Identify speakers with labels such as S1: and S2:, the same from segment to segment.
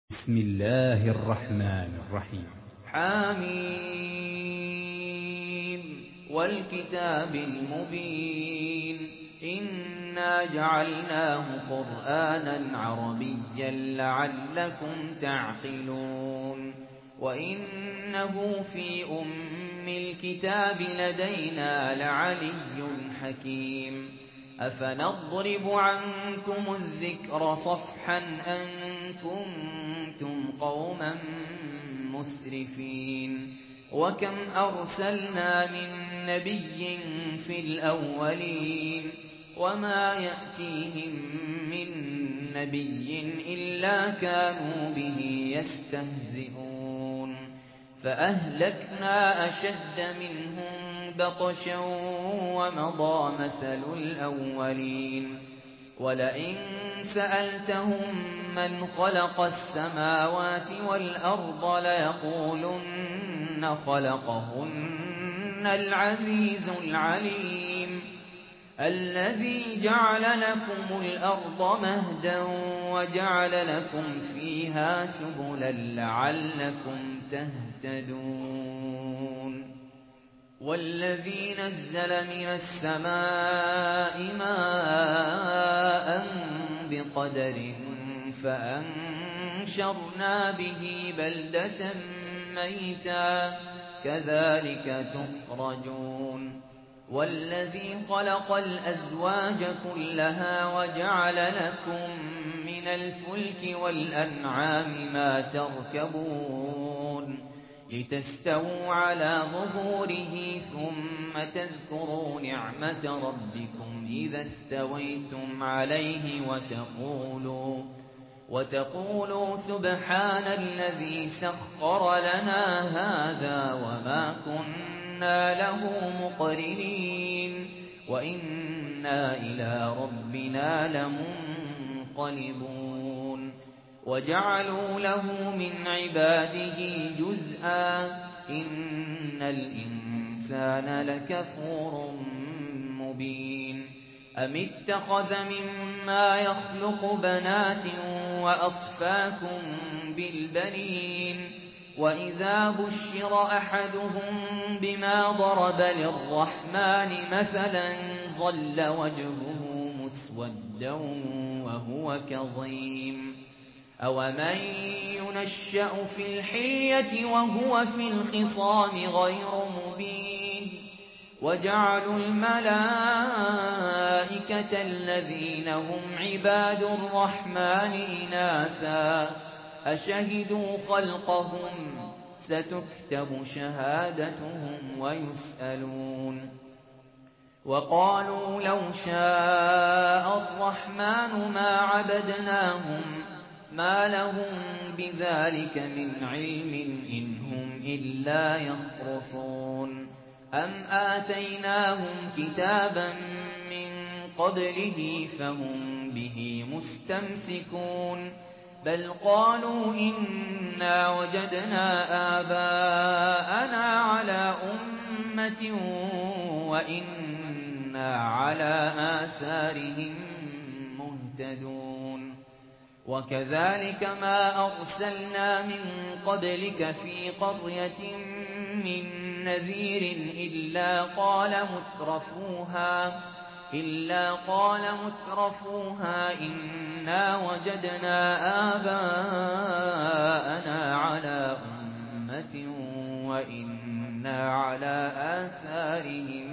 S1: بسم الله الرحمن الرحيم.
S2: حميم والكتاب المبين إنا جعلناه قرآنا عربيا لعلكم تعقلون وإنه في أم الكتاب لدينا لعلي حكيم أفنضرب عنكم الذكر صفحا أن كنتم قوما مسرفين وكم أرسلنا من نبي في الأولين وما يأتيهم من نبي إلا كانوا به يستهزئون فأهلكنا أشد منهم بطشا ومضى مثل الأولين ولئن سألتهم من خلق السماوات والأرض ليقولن خلقهن العزيز العليم الذي جعل لكم الأرض مهدا وجعل لكم فيها سبلا لعلكم تهتدون والذي نزل من السماء ماء بقدر فأنشرنا به بلدة ميتا كذلك تخرجون والذي خلق الأزواج كلها وجعل لكم من الفلك والأنعام ما تركبون لتستووا على ظهوره ثم تذكروا نعمة ربكم إذا استويتم عليه وتقولوا سبحان الذي سخر لنا هذا وما كنا له مقرنين وإنا إلى ربنا لمنقلبون وجعلوا له من عباده جزءا إن الإنسان لكفور مبين أم اتخذ مما يخلق بنات وأصفاكم بالبنين وإذا بشر أحدهم بما ضرب للرحمن مثلا ظل وجهه مسودا وهو كظيم أومن ينشأ في الحلية وهو في الخصام غير مبين وجعلوا الملائكة الذين هم عباد الرحمن إناثا أشهدوا خلقهم ستكتب شهادتهم ويسألون وقالوا لو شاء الرحمن ما عبدناهم ما لهم بذلك من علم إن هم إلا يخرصون أم آتيناهم كتابا من قبله فهم به مستمسكون بل قالوا إنا وجدنا آباءنا على أمة وإنا على آثارهم مهتدون وكذلك ما أرسلنا من قبلك في قرية من نذير إلا قال مترفوها إنا وجدنا آباءنا على أمة وإنا على آثارهم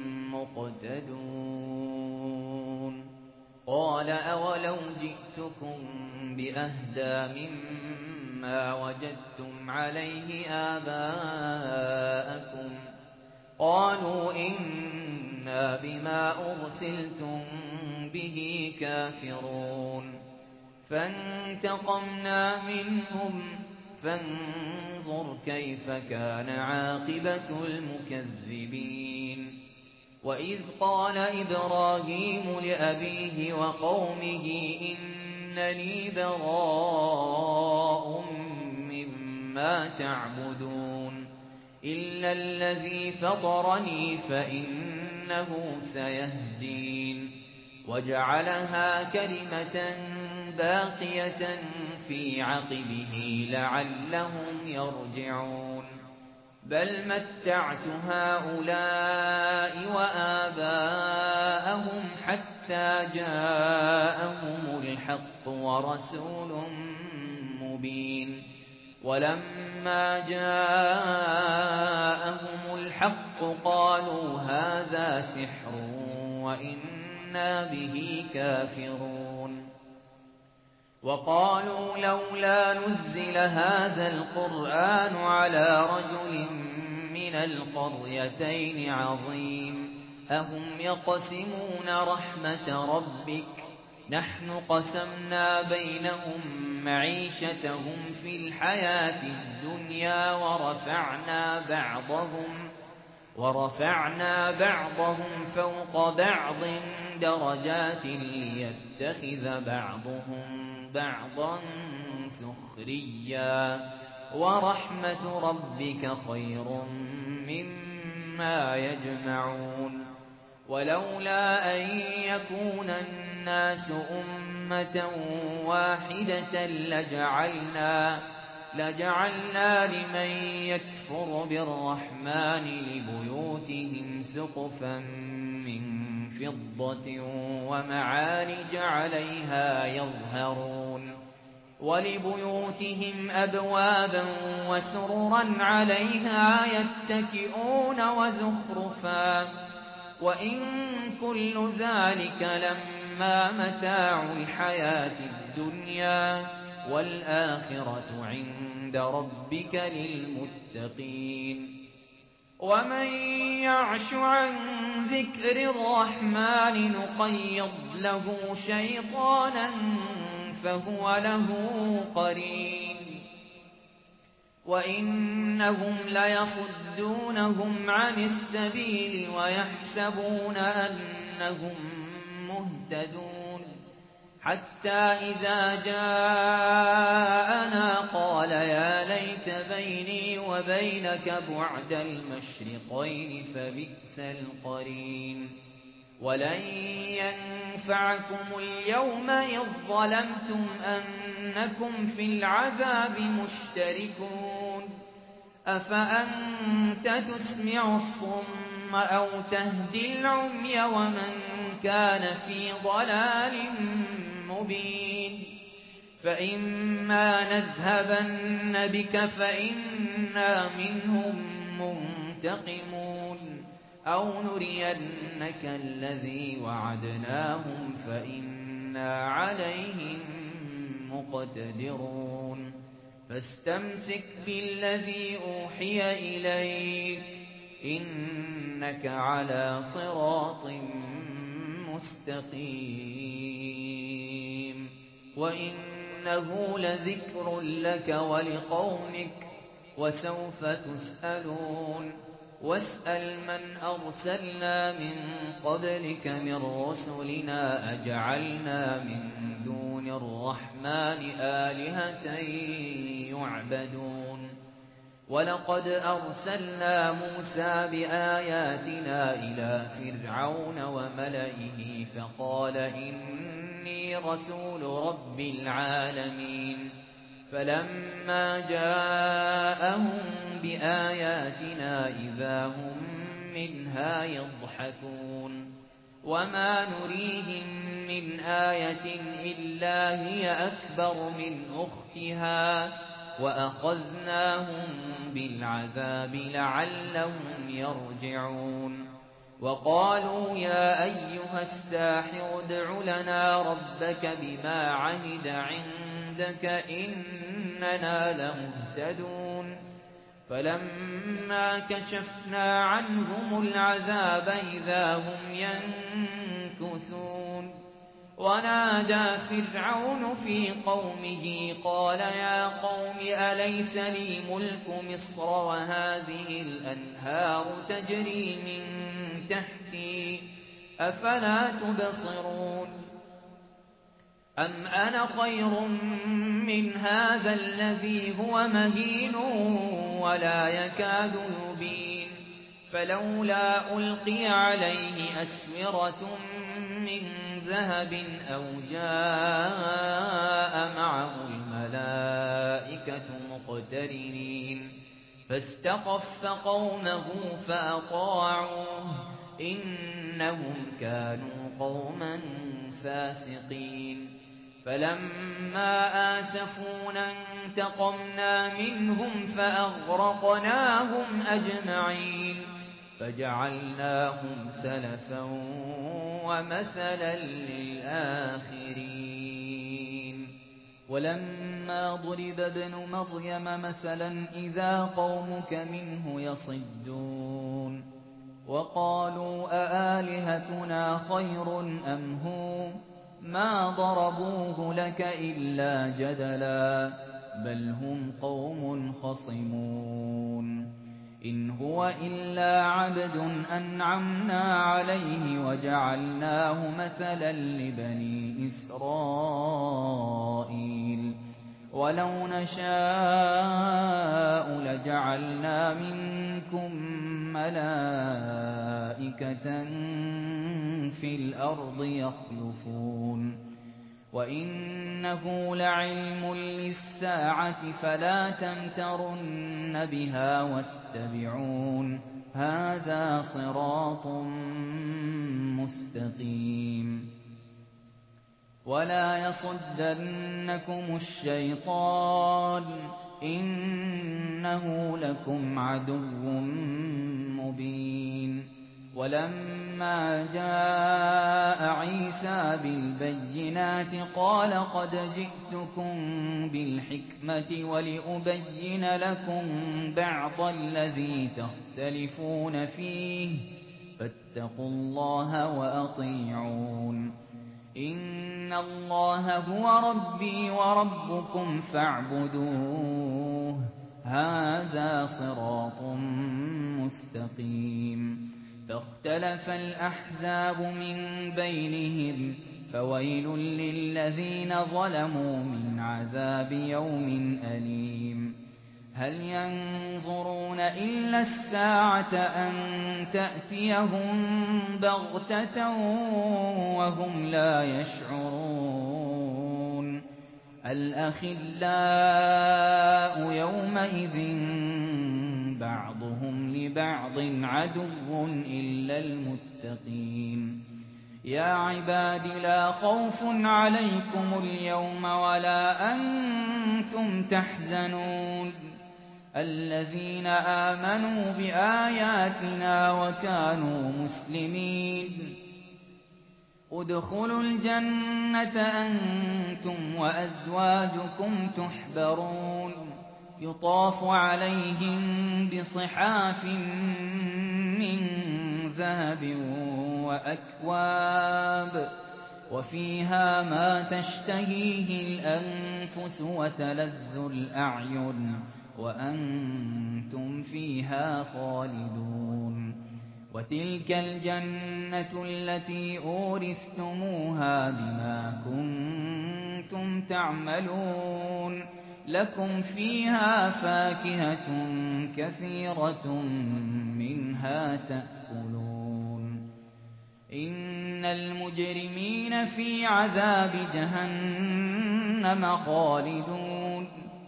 S2: مقتدون قال أولو جئتكم بأهدى مما وجدتم عليه آباءكم قالوا إنا بما أرسلتم به كافرون فانتقمنا منهم فانظر كيف كان عاقبة المكذبين وإذ قال إبراهيم لأبيه وقومه إنني براء مما تعبدون إلا الذي فطرني فإنه سيهدين وجعلها كلمة باقية في عقبه لعلهم يرجعون بل متعت هؤلاء وآباءهم حتى جاءهم الحق ورسول مبين ولما جاءهم الحق قالوا هذا سحر وإنا به كافرون وقالوا لولا نزل هذا القرآن على رجل من القريتين عظيم أهم يقسمون رحمة ربك نحن قسمنا بينهم معيشتهم في الحياة الدنيا ورفعنا بعضهم فوق بعض درجات ليتخذ بعضهم بعضا سخريا ورحمة ربك خير مما يجمعون ولولا أن يكون الناس أمة واحدة لجعلنا لمن يكفر بالرحمن لبيوتهم سقفا من فضة ومعارج عليها يظهرون ولبيوتهم أبوابا وسررا عليها يتكئون وزخرفا وإن كل ذلك لما متاع الحياة الدنيا والآخرة عند ربك للمتقين ومن يعش عن ذكر الرحمن نقيض له شيطانا فهو له قرين وإنهم ليصدونهم عن السبيل ويحسبون أنهم مهتدون حتى إذا جاءنا قال يا ليت بيني وبينك بعد المشرقين فبئس القرين ولن ينفعكم اليوم إذ ظلمتم أنكم في العذاب مشتركون أفأنت تسمع الصم أو تهدي العمي ومن كان في ضلال مبين فإما نذهبن بك فإنا منهم منتقمون أو نرينك الذي وعدناهم فإنا عليهم مقتدرون فاستمسك بالذي أوحي إليك إنك على صراط مستقيم وإنه لذكر لك ولقومك وسوف تسألون واسأل من أرسلنا من قبلك من رسلنا أجعلنا من دون الرحمن آلهة يعبدون ولقد أرسلنا موسى بآياتنا إلى فرعون وملئه فقال إني رسول رب العالمين فلما جاءهم بآياتنا إذا هم منها يضحكون وما نريهم من آية إلا هي أكبر من أختها وأخذناهم بالعذاب لعلهم يرجعون وقالوا يا أيها الساحر ادع لنا ربك بما عهد عندك إننا لمهتدون فلما كشفنا عنهم العذاب إذا هم ينكثون ونادى فرعون في قومه قال يا قوم أليس لي ملك مصر وهذه الأنهار تجري من تحتي أفلا تبصرون أم أنا خير من هذا الذي هو مهين ولا يكاد يبين فلولا ألقي عليه أسورة من ذهب أو جاء معه الملائكة والملائكة مقترنين فاستخف قومه فأطاعوه إنهم كانوا قوما فاسقين فلما آسفونا انتقمنا منهم فأغرقناهم أجمعين فجعلناهم سلفا ومثلا للآخرين ولما ضرب ابن مريم مثلا إذا قومك منه يصدون وقالوا أآلهتنا خير أم هو ما ضربوه لك إلا جدلا بل هم قوم خصمون إن هو إلا عبد أنعمنا عليه وجعلناه مثلا لبني إسرائيل ولو نشاء لجعلنا منكم ملائكة في الأرض يخلفون وإنه لعلم للساعة فلا تمترن بها واتبعون هذا صراط مستقيم ولا يصدنكم الشيطان إنه لكم عدو مبين ولما جاء عيسى بالبينات قال قد جئتكم بالحكمة ولأبين لكم بعض الذي تختلفون فيه فاتقوا الله وأطيعون إن الله هو ربي وربكم فاعبدوه هذا صراط مستقيم فاختلف الأحزاب من بينهم فويل للذين ظلموا من عذاب يوم أليم هل ينظرون إلا الساعة أن تأتيهم بغتة وهم لا يشعرون الأخلاء يومئذ بعضهم لبعض عدو إلا المتقين يا عباد لا خوف عليكم اليوم ولا أنتم تحزنون الذين آمنوا بآياتنا وكانوا مسلمين ادخلوا الجنة أنتم وأزواجكم تحبرون يطاف عليهم بصحاف من ذهب وأكواب وفيها ما تشتهيه الأنفس وتلذ الأعين وأنتم فيها خالدون وتلك الجنة التي أورثتموها بما كنتم تعملون لكم فيها فاكهة كثيرة منها تأكلون إن المجرمين في عذاب جهنم خالدون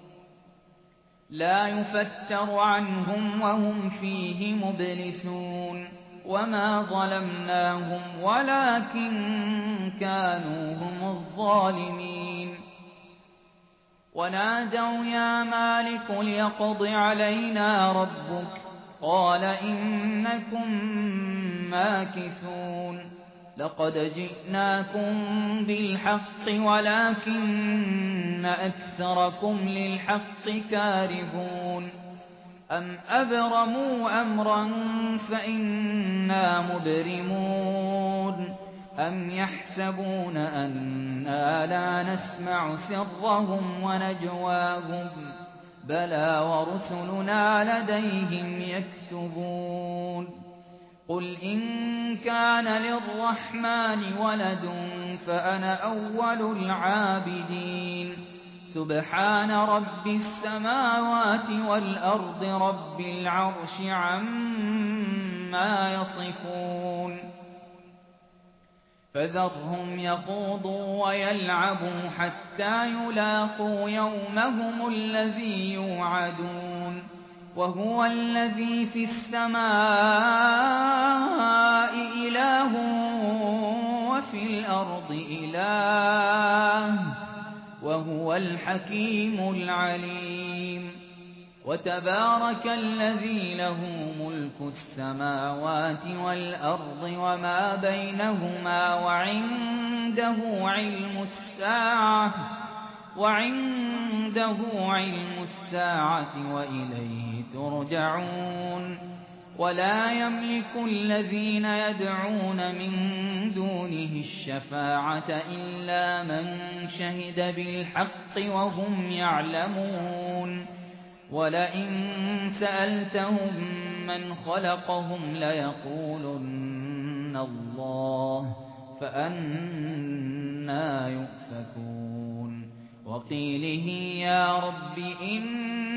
S2: لا يفتر عنهم وهم فيه مبلسون وما ظلمناهم ولكن كانوا هم الظالمين ونادوا يا مالك ليقض علينا ربك قال إنكم ماكثون لقد جئناكم بالحق ولكن أكثركم للحق كارهون أم أبرموا أمرا فإنا مبرمون أم يحسبون أننا لا نسمع سرهم ونجواهم بلى ورسلنا لديهم يكتبون قل إن كان للرحمن ولد فأنا أول العابدين سبحان رب السماوات والأرض رب العرش عما يصفون فذرهم يخوضوا ويلعبوا حتى يلاقوا يومهم الذي يوعدون وهو الذي في السماء إله وفي الأرض إله وهو الحكيم العليم وتبارك الذي له ملك السماوات والأرض وما بينهما وعنده علم الساعة وإليه ترجعون ولا يملك الذين يدعون من دونه الشفاعة إلا من شهد بالحق وهم يعلمون ولئن سألتهم من خلقهم ليقولن الله فأنى يؤفكون وقيله يا رب إن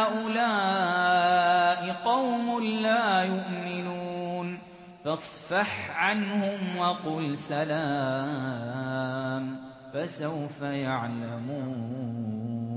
S2: هؤلاء قوم لا يؤمنون فاصفح عنهم وقل سلام فسوف يعلمون